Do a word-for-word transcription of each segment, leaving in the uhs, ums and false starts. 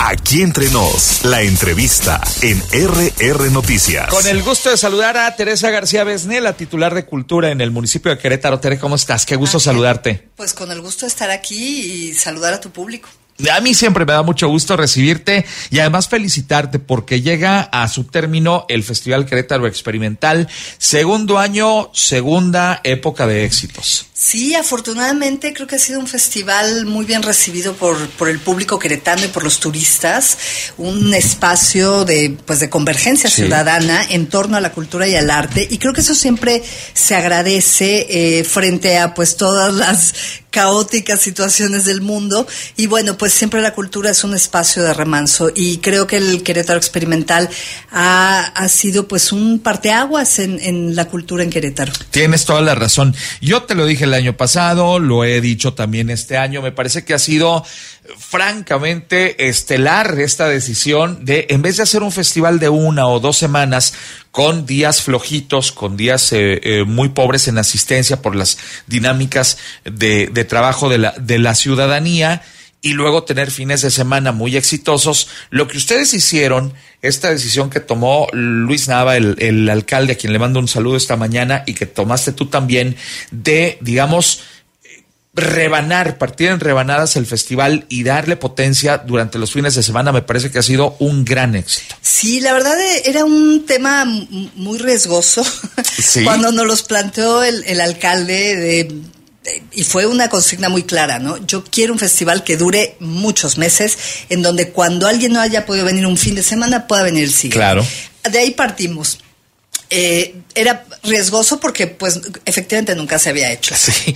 Aquí Entre Nos, la entrevista en R R Noticias. Con el gusto de saludar a Teresa García Besné, la titular de Cultura en el municipio de Querétaro. Tere, ¿cómo estás? Qué gusto ah, saludarte. Pues con el gusto de estar aquí y saludar a tu público. A mí siempre me da mucho gusto recibirte y además felicitarte porque llega a su término el Festival Querétaro Experimental, segundo año, segunda época de éxitos. Sí, afortunadamente creo que ha sido un festival muy bien recibido por, por el público queretano y por los turistas, un espacio de, pues, de convergencia sí. ciudadana en torno a la cultura y al arte, y creo que eso siempre se agradece eh, frente a pues todas las caóticas situaciones del mundo, y bueno, pues siempre la cultura es un espacio de remanso, y creo que el Querétaro Experimental ha, ha sido pues un parteaguas en, en la cultura en Querétaro. Tienes toda la razón. Yo te lo dije el año pasado, lo he dicho también este año, me parece que ha sido francamente estelar esta decisión de, en vez de hacer un festival de una o dos semanas con días flojitos, con días eh, eh, muy pobres en asistencia por las dinámicas de, de trabajo de la, de la ciudadanía, y luego tener fines de semana muy exitosos, lo que ustedes hicieron, esta decisión que tomó Luis Nava, el, el alcalde, a quien le mando un saludo esta mañana, y que tomaste tú también, de, digamos, rebanar, partir en rebanadas el festival y darle potencia durante los fines de semana, me parece que ha sido un gran éxito. Sí, la verdad era un tema muy riesgoso. ¿Sí? Cuando nos los planteó el, el alcalde de... Y fue una consigna muy clara, ¿no? Yo quiero un festival que dure muchos meses, en donde cuando alguien no haya podido venir un fin de semana, pueda venir el siguiente. Claro. De ahí partimos. Eh, era riesgoso porque, pues, efectivamente nunca se había hecho. Sí.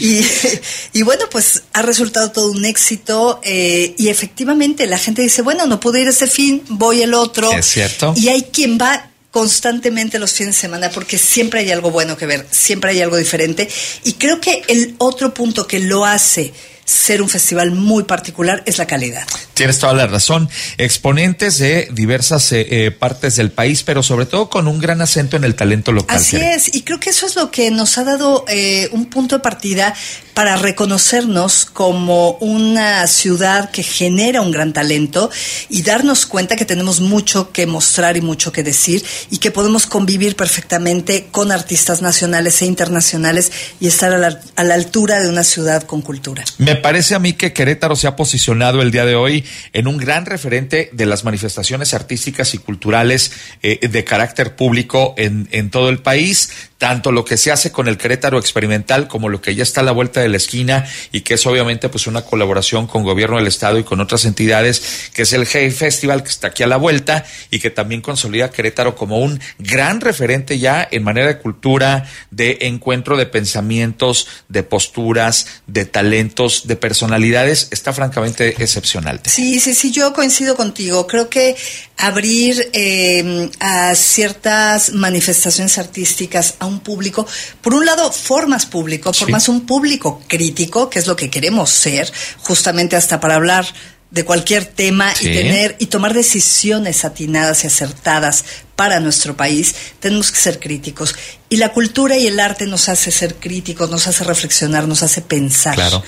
Y, y bueno, pues, ha resultado todo un éxito, eh, y efectivamente la gente dice, bueno, no pude ir ese fin, voy el otro. Es cierto. Y hay quien va constantemente los fines de semana porque siempre hay algo bueno que ver, siempre hay algo diferente, y creo que el otro punto que lo hace ser un festival muy particular es la calidad. Tienes toda la razón. Exponentes de diversas eh, eh, partes del país, pero sobre todo con un gran acento en el talento local. Así es, y creo que eso es lo que nos ha dado eh, un punto de partida para reconocernos como una ciudad que genera un gran talento y darnos cuenta que tenemos mucho que mostrar y mucho que decir, y que podemos convivir perfectamente con artistas nacionales e internacionales y estar a la, a la altura de una ciudad con cultura. Me parece a mí que Querétaro se ha posicionado el día de hoy en un gran referente de las manifestaciones artísticas y culturales eh, de carácter público en, en todo el país, tanto lo que se hace con el Querétaro Experimental como lo que ya está a la vuelta de la esquina, y que es obviamente pues una colaboración con gobierno del estado y con otras entidades, que es el Hey Festival, que está aquí a la vuelta y que también consolida a Querétaro como un gran referente ya en manera de cultura, de encuentro de pensamientos, de posturas, de talentos, de personalidades. Está francamente excepcional. Sí, sí, sí, yo coincido contigo. Creo que abrir eh, a ciertas manifestaciones artísticas a un público, por un lado formas público, formas sí. un público crítico, que es lo que queremos ser, justamente hasta para hablar de cualquier tema sí. y tener y tomar decisiones atinadas y acertadas para nuestro país. Tenemos que ser críticos, y la cultura y el arte nos hace ser críticos, nos hace reflexionar, nos hace pensar. Claro.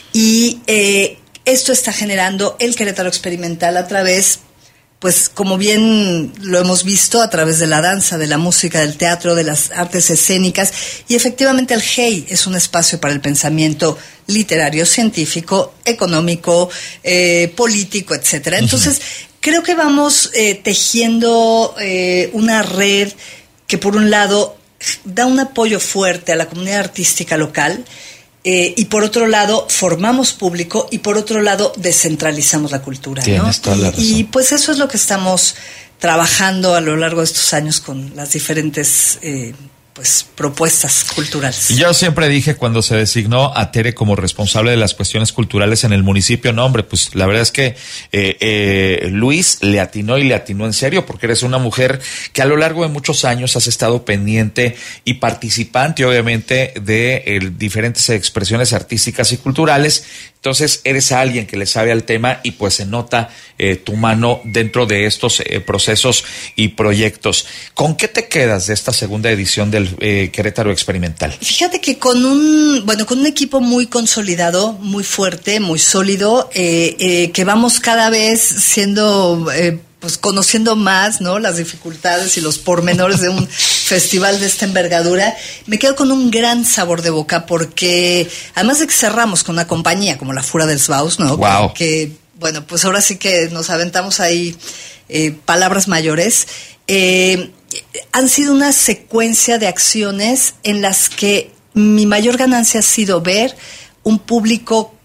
Y eh, esto está generando el Querétaro Experimental a través, pues como bien lo hemos visto, a través de la danza, de la música, del teatro, de las artes escénicas, y efectivamente el Hey es un espacio para el pensamiento literario, científico, económico, eh, político, etcétera. Entonces, uh-huh. creo que vamos eh, tejiendo eh, una red que, por un lado, da un apoyo fuerte a la comunidad artística local, Eh, y por otro lado formamos público, y por otro lado descentralizamos la cultura, ¿no? Tienes toda la razón. Y, y pues eso es lo que estamos trabajando a lo largo de estos años con las diferentes eh, pues propuestas culturales. Y yo siempre dije, cuando se designó a Tere como responsable de las cuestiones culturales en el municipio, no hombre, pues la verdad es que eh, eh, Luis le atinó, y le atinó en serio, porque eres una mujer que a lo largo de muchos años has estado pendiente y participante, obviamente, de eh, diferentes expresiones artísticas y culturales. Entonces eres alguien que le sabe al tema y pues se nota eh, tu mano dentro de estos eh, procesos y proyectos. ¿Con qué te quedas de esta segunda edición del eh, Querétaro Experimental? Fíjate que con un, bueno, con un equipo muy consolidado, muy fuerte, muy sólido, eh, eh, que vamos cada vez siendo... Eh, pues conociendo más, ¿no? Las dificultades y los pormenores de un festival de esta envergadura, me quedo con un gran sabor de boca porque además de que cerramos con una compañía como la Fura del Svaus, ¿no? Wow. Que, que, bueno, pues ahora sí que nos aventamos ahí eh, palabras mayores. Eh, han sido una secuencia de acciones en las que mi mayor ganancia ha sido ver un público,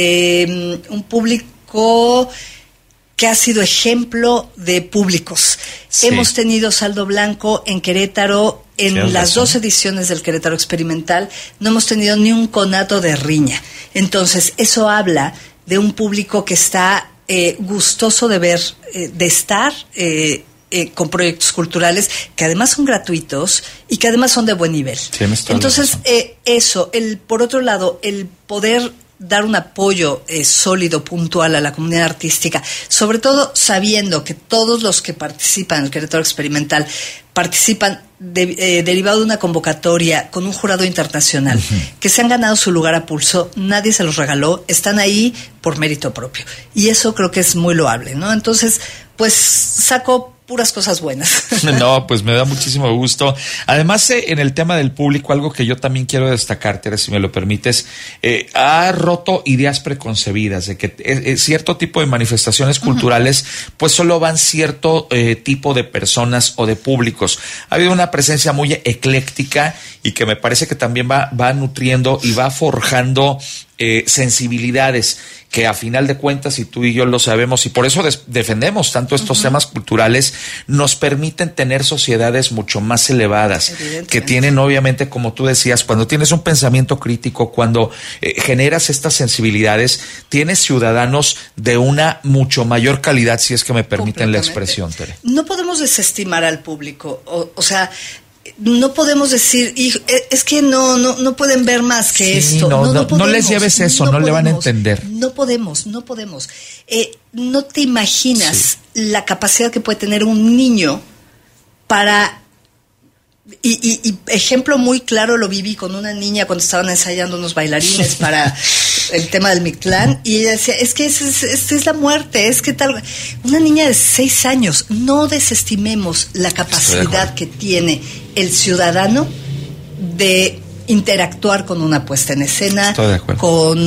eh, un público que ha sido ejemplo de públicos. Sí. Hemos tenido saldo blanco en Querétaro en las razón. dos ediciones del Querétaro Experimental. No hemos tenido ni un conato de riña. Entonces, eso habla de un público que está eh, gustoso de ver, eh, de estar eh, eh, con proyectos culturales que además son gratuitos y que además son de buen nivel. Entonces, eh, eso, el por otro lado, el poder dar un apoyo eh, sólido, puntual a la comunidad artística, sobre todo sabiendo que todos los que participan en el Querétaro Experimental participan de, eh, derivado de una convocatoria con un jurado internacional, uh-huh. que se han ganado su lugar a pulso, nadie se los regaló, están ahí por mérito propio. Y eso creo que es muy loable, ¿no? Entonces, pues saco puras cosas buenas. No, pues me da muchísimo gusto. Además, eh, en el tema del público, algo que yo también quiero destacar, Tere, si me lo permites, eh, ha roto ideas preconcebidas de que eh, eh, cierto tipo de manifestaciones culturales, uh-huh. pues solo van cierto eh, tipo de personas o de públicos. Ha habido una presencia muy ecléctica y que me parece que también va, va nutriendo y va forjando eh, sensibilidades que a final de cuentas, y tú y yo lo sabemos, y por eso des- defendemos tanto estos uh-huh. temas culturales, nos permiten tener sociedades mucho más elevadas, que tienen obviamente, como tú decías, cuando tienes un pensamiento crítico, cuando eh, generas estas sensibilidades, tienes ciudadanos de una mucho mayor calidad, si es que me permiten la expresión, Tere. No podemos desestimar al público, o, o sea... No podemos decir, es que no no no pueden ver más que sí, esto. No, no, no, no, podemos, no les lleves eso, no, no le van a entender. No podemos, no podemos. Eh, no te imaginas sí. la capacidad que puede tener un niño para... Y, y, y ejemplo muy claro lo viví con una niña cuando estaban ensayando unos bailarines para el tema del Mictlán, y ella decía, es que esta es, es, es la muerte, es que tal... Una niña de seis años, no desestimemos la capacidad que tiene el ciudadano de interactuar con una puesta en escena, con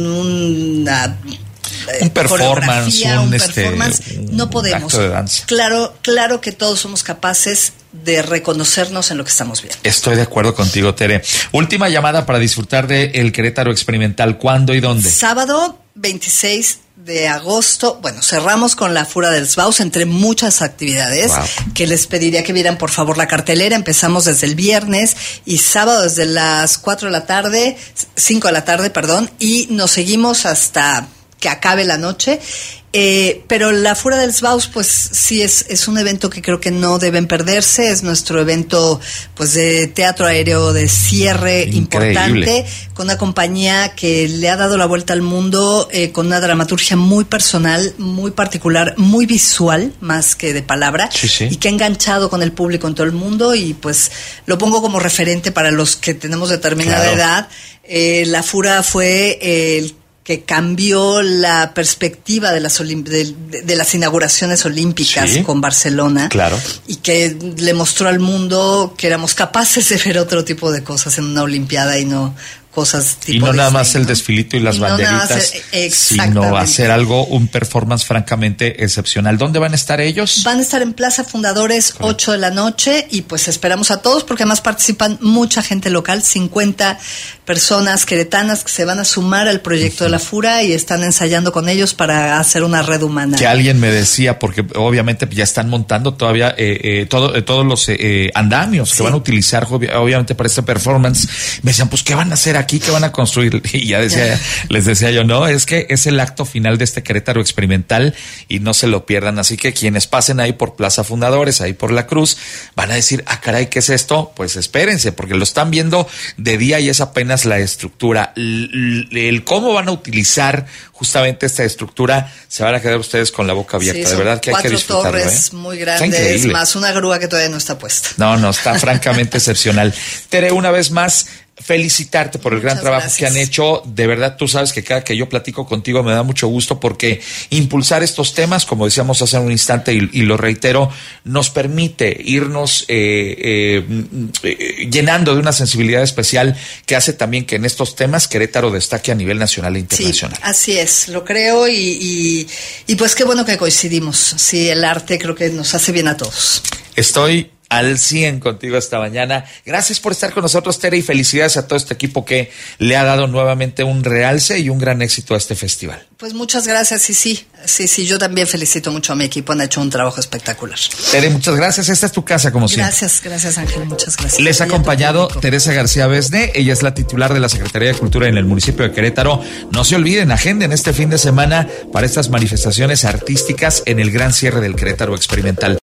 una... un performance, un, un este, performance, un no podemos. Acto de danza. Claro, claro que todos somos capaces de reconocernos en lo que estamos viendo. Estoy de acuerdo contigo, Tere. Última llamada para disfrutar de el Querétaro Experimental. ¿Cuándo y dónde? Sábado veintiséis de agosto. Bueno, cerramos con la Fura del Svaus, entre muchas actividades, wow. que les pediría que vieran por favor la cartelera. Empezamos desde el viernes y sábado desde las cuatro de la tarde, cinco de la tarde, perdón, y nos seguimos hasta que acabe la noche. Eh, pero la Fura del Svaus, pues sí es, es un evento que creo que no deben perderse. Es nuestro evento pues de teatro aéreo de cierre increíble, importante, con una compañía que le ha dado la vuelta al mundo, eh, con una dramaturgia muy personal, muy particular, muy visual, más que de palabra, sí, sí. y que ha enganchado con el público en todo el mundo, y pues lo pongo como referente para los que tenemos determinada claro. edad. Eh, la Fura fue eh, el que cambió la perspectiva de las, olimp- de, de, de las inauguraciones olímpicas sí, con Barcelona, claro. y que le mostró al mundo que éramos capaces de ver otro tipo de cosas en una olimpiada y no cosas tipo y no Disney, nada más ¿no? el desfilito y las y banderitas, no hacer, sino hacer algo, un performance francamente excepcional. ¿Dónde van a estar ellos? Van a estar en Plaza Fundadores, correcto. ocho de la noche, y pues esperamos a todos porque además participan mucha gente local, cincuenta personas queretanas que se van a sumar al proyecto uh-huh. de la Fura y están ensayando con ellos para hacer una red humana. Que alguien me decía, porque obviamente ya están montando todavía eh, eh, todo, eh, todos los eh, andamios sí. que van a utilizar obviamente para este performance. Me decían, pues ¿qué van a hacer aquí? aquí que van a construir. Y ya decía, les decía yo, no, es que es el acto final de este Querétaro experimental y no se lo pierdan. Así que quienes pasen ahí por Plaza Fundadores, ahí por la Cruz, van a decir, ah, caray, ¿qué es esto? Pues espérense, porque lo están viendo de día y es apenas la estructura. El, el cómo van a utilizar justamente esta estructura, se van a quedar ustedes con la boca abierta. Sí, de verdad que hay que disfrutarlo. Cuatro torres ¿eh? muy grandes, más una grúa que todavía no está puesta. No, no, está francamente excepcional. Tere, una vez más, felicitarte por el gran Muchas trabajo gracias. que han hecho. De verdad, tú sabes que cada que yo platico contigo me da mucho gusto porque impulsar estos temas, como decíamos hace un instante y, y lo reitero, nos permite irnos eh, eh, eh, llenando de una sensibilidad especial que hace también que en estos temas Querétaro destaque a nivel nacional e internacional. Sí, así es, lo creo y, y, y pues qué bueno que coincidimos. Sí, el arte creo que nos hace bien a todos. Estoy al cien contigo esta mañana. Gracias por estar con nosotros, Tere, y felicidades a todo este equipo que le ha dado nuevamente un realce y un gran éxito a este festival. Pues muchas gracias y sí, sí, sí, yo también felicito mucho a mi equipo, han hecho un trabajo espectacular. Tere, muchas gracias, esta es tu casa como siempre. Gracias, gracias Ángel, muchas gracias. Les ha acompañado Teresa García Besné, ella es la titular de la Secretaría de Cultura en el municipio de Querétaro. No se olviden, agenden este fin de semana para estas manifestaciones artísticas en el gran cierre del Querétaro experimental.